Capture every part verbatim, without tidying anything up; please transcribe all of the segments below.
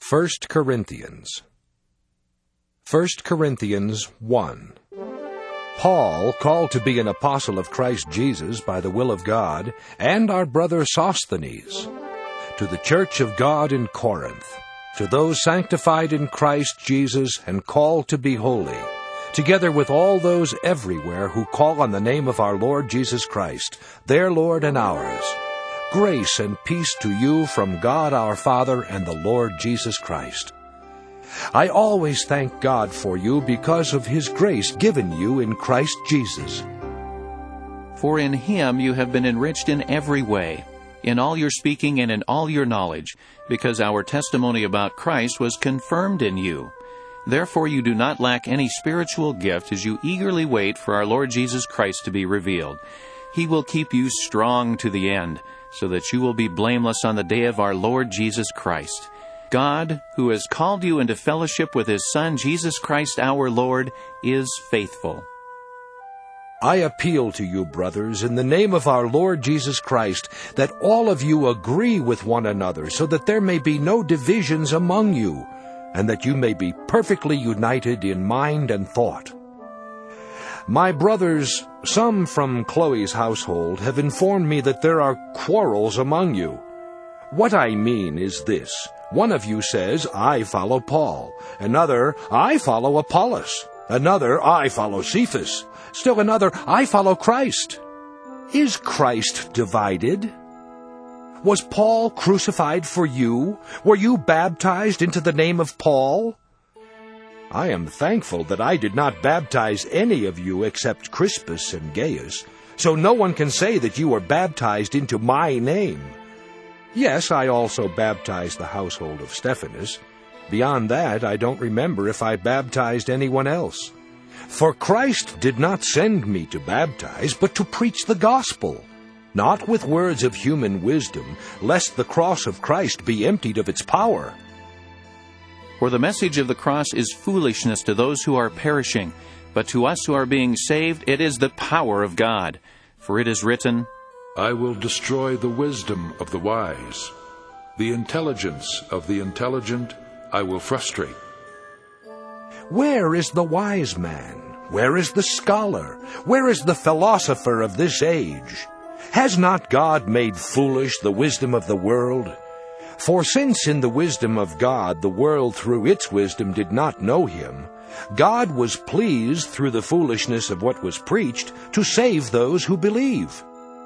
First Corinthians. First Corinthians one. Paul, called to be an apostle of Christ Jesus by the will of God, and our brother Sosthenes, to the church of God in Corinth, to those sanctified in Christ Jesus and called to be holy, together with all those everywhere who call on the name of our Lord Jesus Christ, their Lord and ours. Grace and peace to you from God our Father and the Lord Jesus Christ. I always thank God for you because of His grace given you in Christ Jesus. For in Him you have been enriched in every way, in all your speaking and in all your knowledge, because our testimony about Christ was confirmed in you. Therefore you do not lack any spiritual gift as you eagerly wait for our Lord Jesus Christ to be revealed. He will keep you strong to the end, so that you will be blameless on the day of our Lord Jesus Christ. God, who has called you into fellowship with His Son, Jesus Christ our Lord, is faithful. I appeal to you, brothers, in the name of our Lord Jesus Christ, that all of you agree with one another, so that there may be no divisions among you, and that you may be perfectly united in mind and thought. My brothers, some from Chloe's household, have informed me that there are quarrels among you. What I mean is this. One of you says, I follow Paul. Another, I follow Apollos. Another, I follow Cephas. Still another, I follow Christ. Is Christ divided? Was Paul crucified for you? Were you baptized into the name of Paul? I am thankful that I did not baptize any of you except Crispus and Gaius, so no one can say that you were baptized into my name. Yes, I also baptized the household of Stephanas. Beyond that, I don't remember if I baptized anyone else. For Christ did not send me to baptize, but to preach the gospel, not with words of human wisdom, lest the cross of Christ be emptied of its power. For the message of the cross is foolishness to those who are perishing, but to us who are being saved it is the power of God. For it is written, I will destroy the wisdom of the wise. The intelligence of the intelligent I will frustrate. Where is the wise man? Where is the scholar? Where is the philosopher of this age? Has not God made foolish the wisdom of the world? For since in the wisdom of God the world through its wisdom did not know Him, God was pleased through the foolishness of what was preached to save those who believe.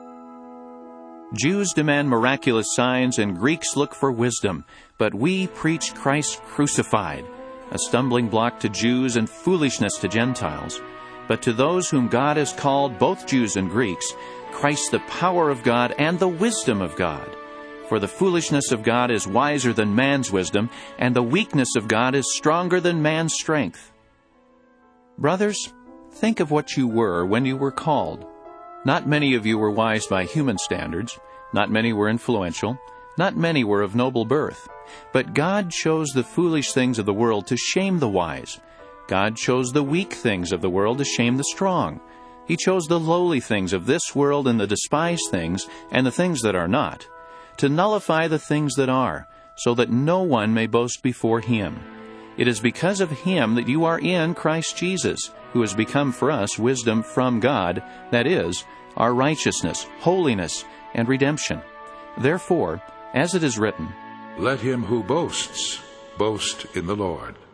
Jews demand miraculous signs and Greeks look for wisdom, but we preach Christ crucified, a stumbling block to Jews and foolishness to Gentiles. But to those whom God has called, both Jews and Greeks, Christ the power of God and the wisdom of God. For the foolishness of God is wiser than man's wisdom, and the weakness of God is stronger than man's strength. Brothers, think of what you were when you were called. Not many of you were wise by human standards. Not many were influential. Not many were of noble birth. But God chose the foolish things of the world to shame the wise. God chose the weak things of the world to shame the strong. He chose the lowly things of this world and the despised things and the things that are not, to nullify the things that are, so that no one may boast before Him. It is because of Him that you are in Christ Jesus, who has become for us wisdom from God, that is, our righteousness, holiness, and redemption. Therefore, as it is written, Let him who boasts boast in the Lord.